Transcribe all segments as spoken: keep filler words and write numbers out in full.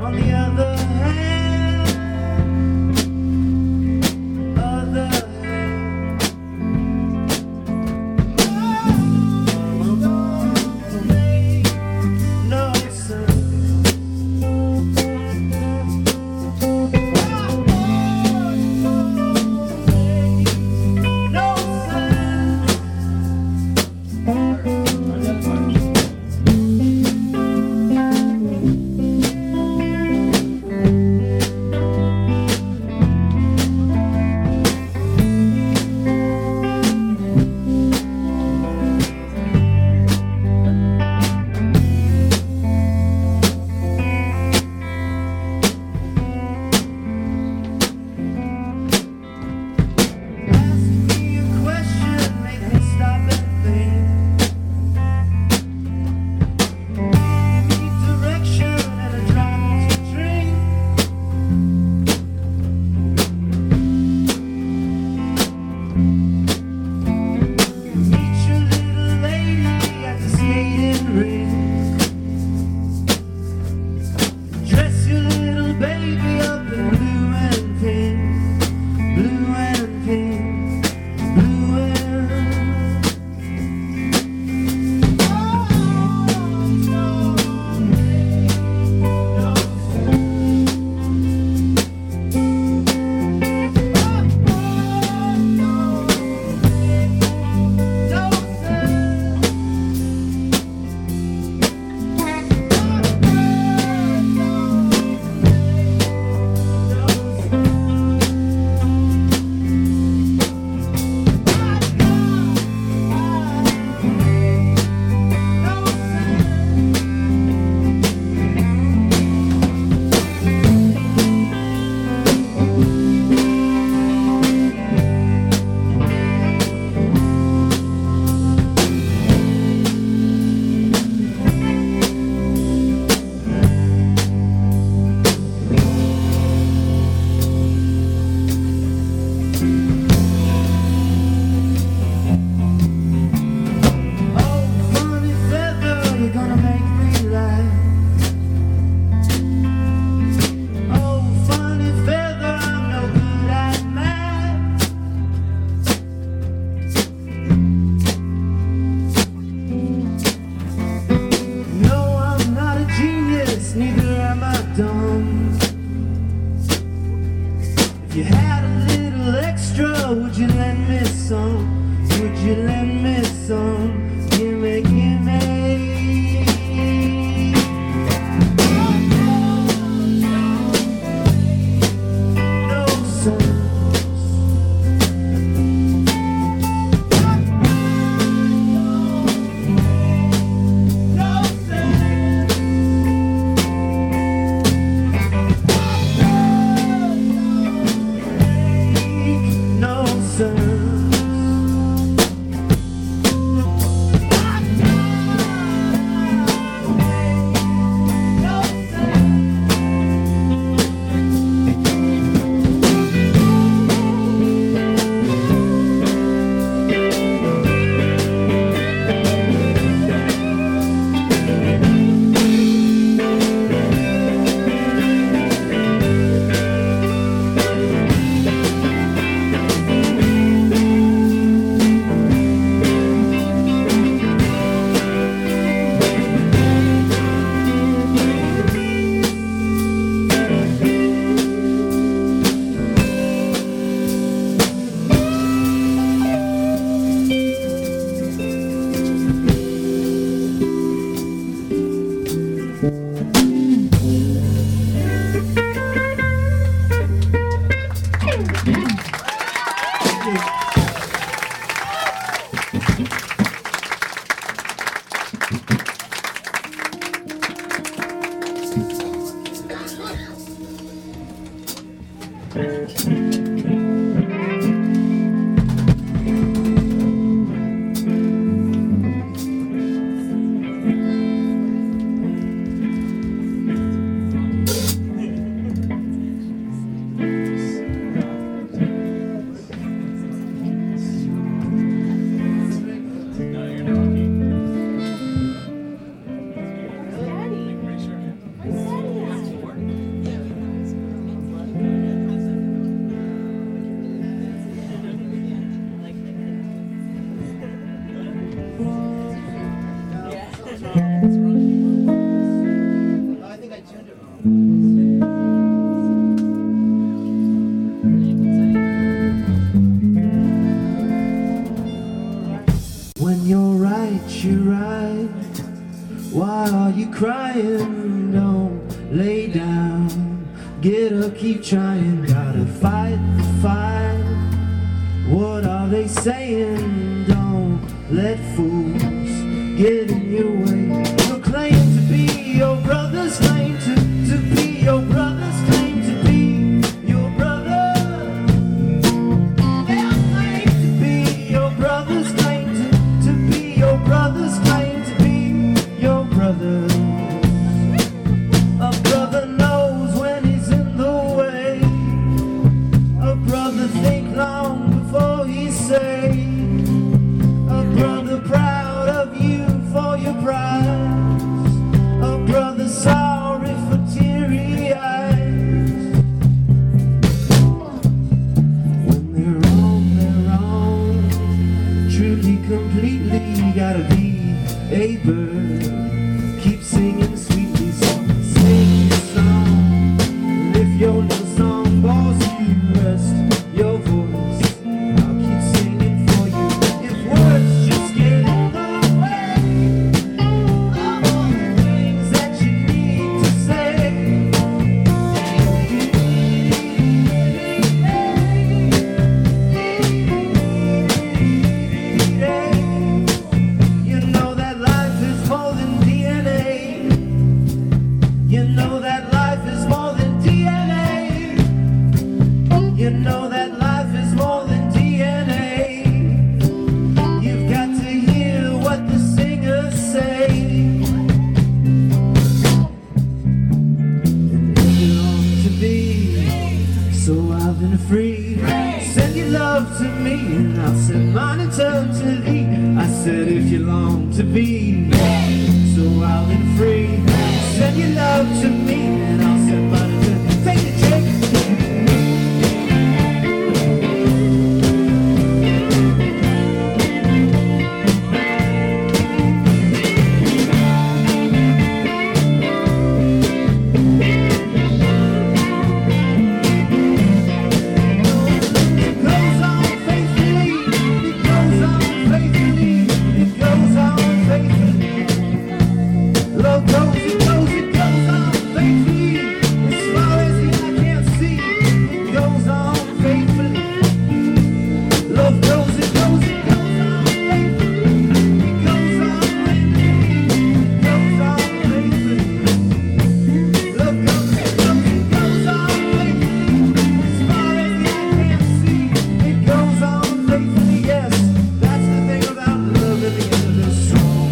Daddy. Get up, keep trying, gotta fight the fight. What are they saying? Don't let fools get in your way. Your claim to be your brother's claim to, to be your brother's claim to be your brother. Their claim to be your brother's claim to, to be your brother's claim to be your brother. A brother knows when he's in the way. A brother think long before he say. A brother proud of you for your prize. A brother sorry for teary eyes. When they're wrong, they're wrong. Truly, completely, you gotta be a bird. Keep singing sweetly, song, sing your song. And if your little song bores you, rest your voice. I'll keep singing for you. If words just get in the way of all the things that you need to say, you know that life is more than D N A. You know that life is more than D N A. You know that life is more than D N A. You've got to hear what the singers say. And if you long to be so wild and free, send your love to me and I'll send mine in turn to thee. I said if you long to be so wild and free, send your love to me and I'll send mine in turn. Take it, Jake. It goes on faithfully, it goes on faithfully, it goes on faithfully. Love goes, it goes, it goes on faithfully. As far as the eye can see, it goes on faithfully. Love goes, it goes, it goes on faithfully. It goes on faithfully. It goes on faithfully. Love goes, it goes, it goes on faithfully. As far as the eye can see, it goes on faithfully. Yes, that's the thing about love at the end of this song.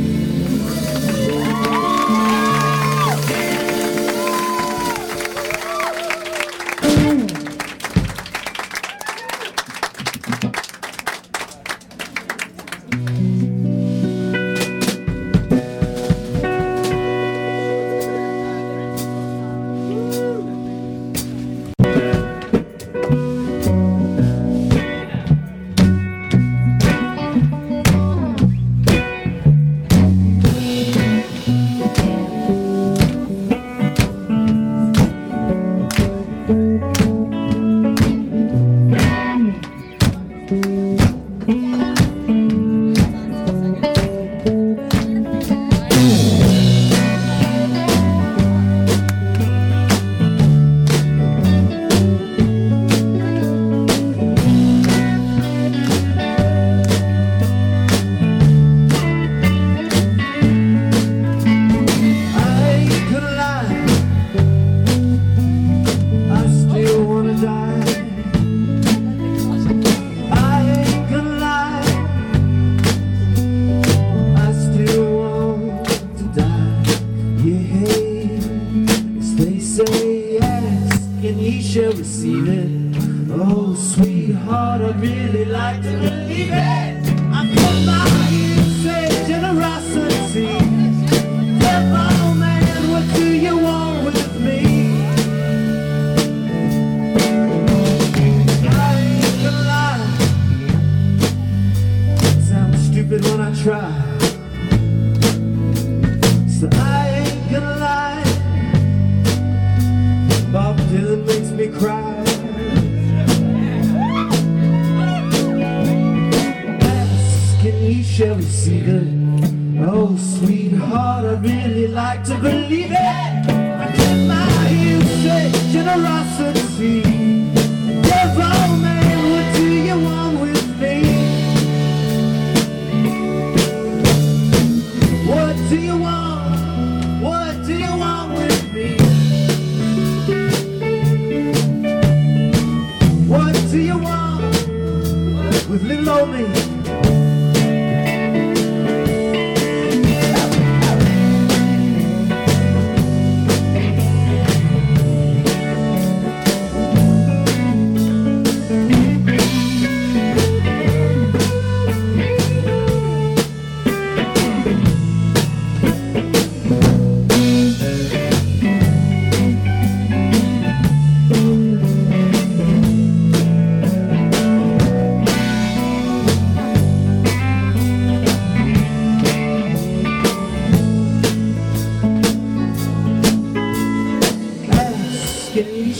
Receive it. Oh, sweetheart, I'd really like to believe it. I put my hands say generosity. Tell my old man, what do you want with me? I ain't gonna lie. Sound stupid when I try. So I ain't gonna lie. Bob Dylan makes me cry. Ask and ye shall receive it. Oh, sweetheart, I'd really like to believe it. I get my heels set,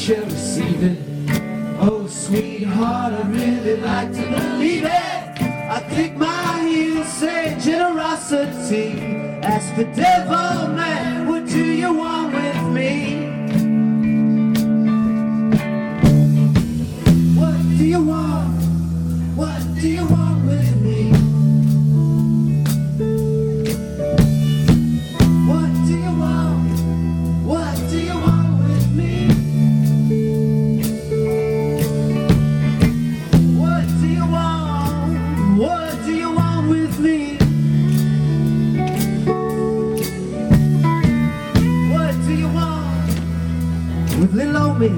you're receiving. Oh, sweetheart, I really like to believe it. I click my heels, say generosity. Ask the devil, man, what do you want with me? What do you want? What do you want with me? What do you want? What do you want with me? What do you want? What do you want with me? What do you want with little old me?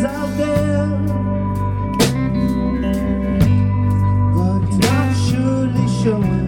out there, but it's not surely showing.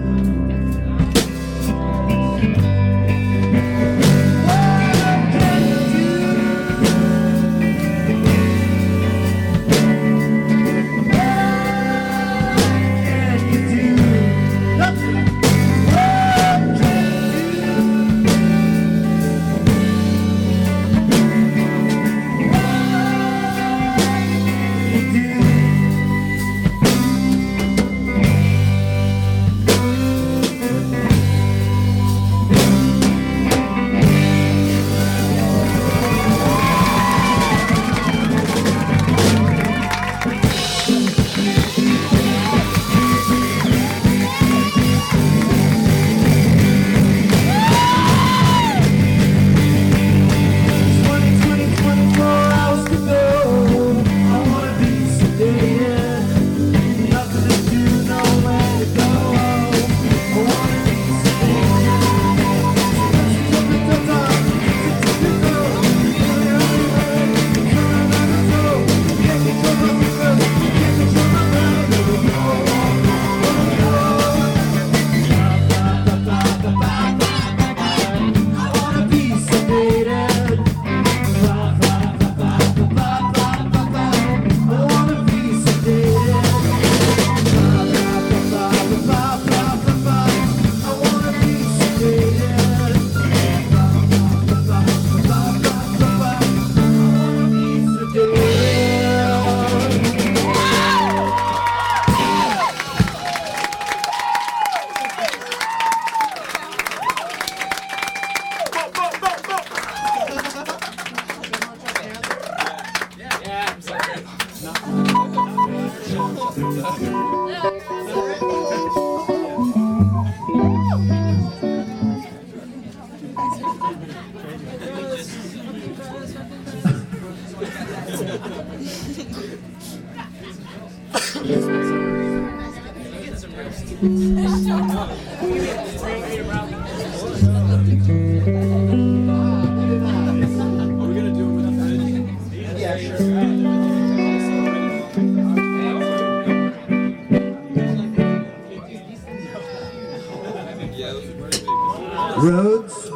Roads?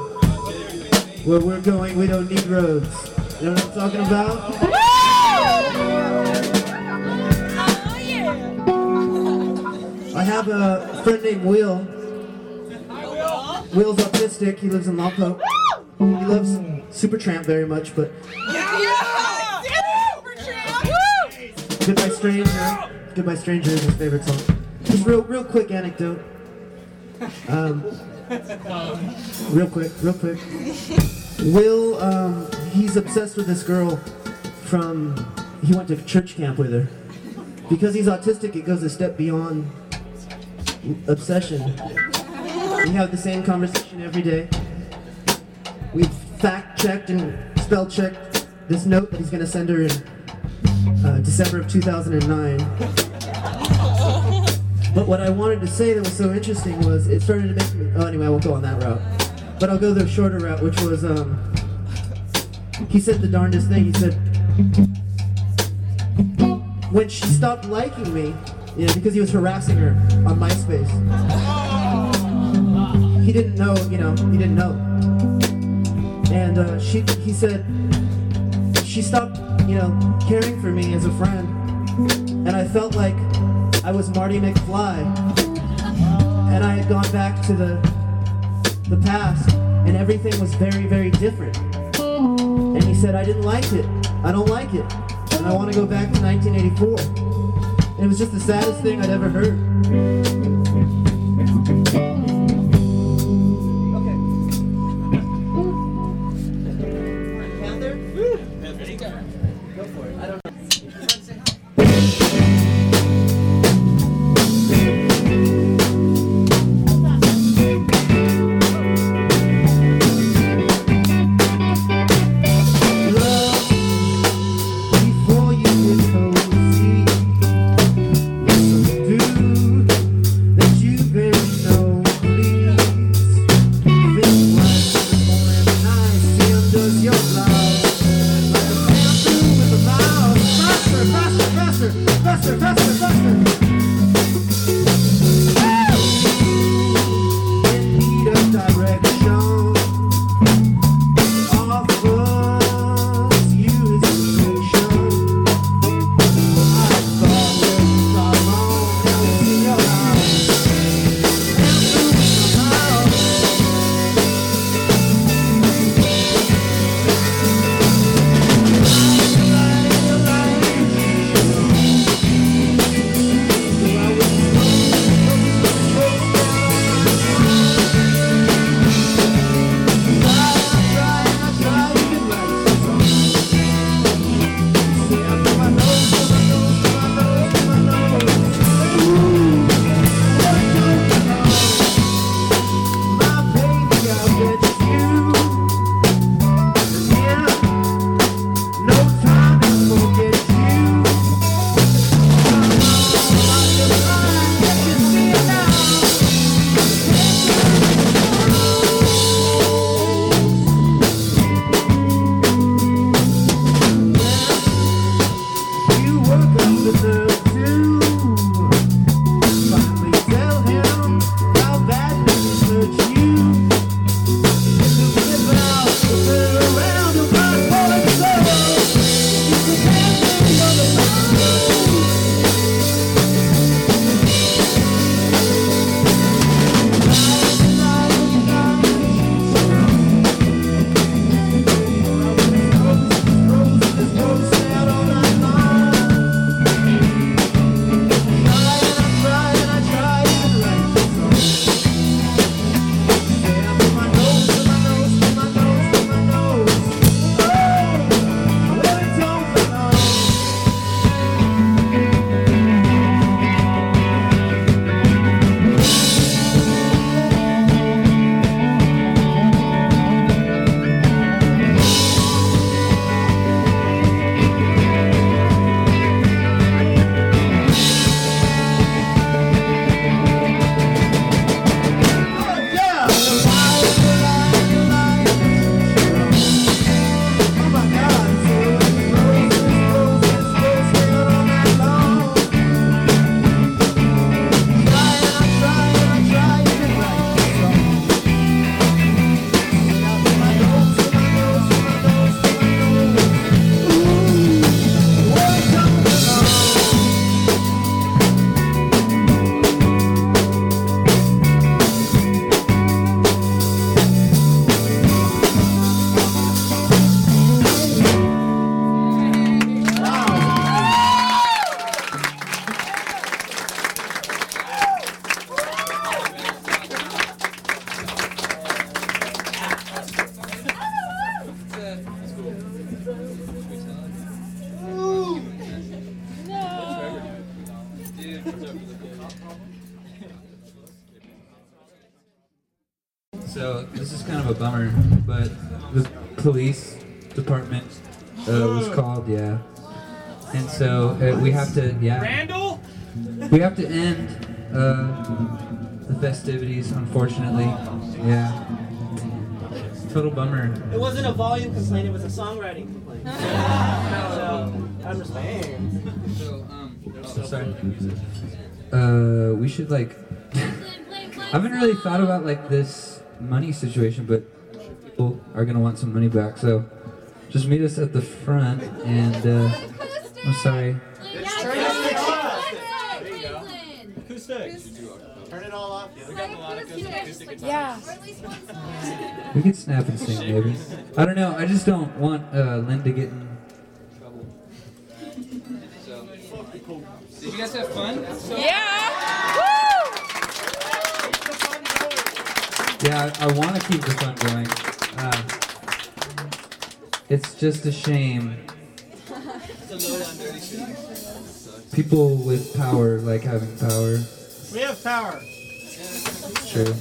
Where we're going, we don't need roads. You know what I'm talking about? I have a friend named Will. Will's autistic. He lives in Lompoc. He loves Supertramp very much, but Goodbye Stranger. Goodbye Stranger is his favorite song. Just real, real quick anecdote. Um, real quick, real quick. Will, um, he's obsessed with this girl from, he went to church camp with her. Because he's autistic, it goes a step beyond obsession. We have the same conversation every day. We've fact-checked and spell-checked this note that he's going to send her in uh, December of two thousand nine. But what I wanted to say that was so interesting was it started to make me, oh anyway, I won't go on that route. But I'll go the shorter route, which was, um, he said the darndest thing. He said, when she stopped liking me, you know, because he was harassing her on MySpace. He didn't know, you know, he didn't know. And uh, she, he said, she stopped, you know, caring for me as a friend. And I felt like I was Marty McFly. And I had gone back to the, the past, and everything was very, very different. And he said, I didn't like it. I don't like it. And I want to go back to nineteen eighty-four. And it was just the saddest thing I'd ever heard. Your love, like a panther with a mouth. So this is kind of a bummer, but the police department uh, was called, yeah. And so uh, we have to, yeah. Randall? We have to end uh, the festivities, unfortunately. Yeah. Total bummer. It wasn't a volume complaint, it was a songwriting complaint. So, I understand. So, um, oh, sorry. Uh, we should like. I haven't really thought about like this money situation, but people are gonna want some money back. So, just meet us at the front, and uh, I'm sorry. Acoustics. Turn it all off. We got a lot of good acoustic guitars. Yeah. We could snap and sing, maybe. I don't know. I just don't want uh, Lynn to get in trouble. So, did you guys have fun? Yeah. Woo! Yeah, I, I want to keep the fun going. Uh, it's just a shame. People with power like having power. We have power. It's true.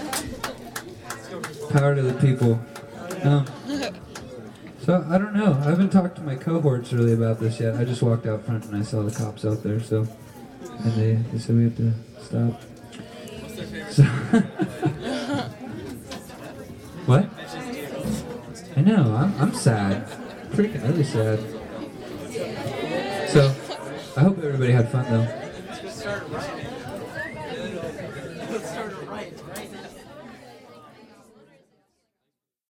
Power to the people. Um, so, I don't know. I haven't talked to my cohorts really about this yet. I just walked out front and I saw the cops out there, so. And they, they said we have to stop. So, what? I know, I'm, I'm sad. Freaking really sad. So, I hope everybody had fun though. Let's start right. Let's start right.